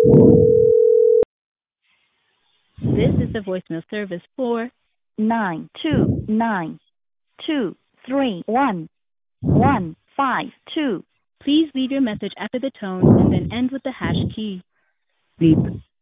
This is the voicemail service for 929231152. Please leave your message after the tone and then end with the hash key. Beep.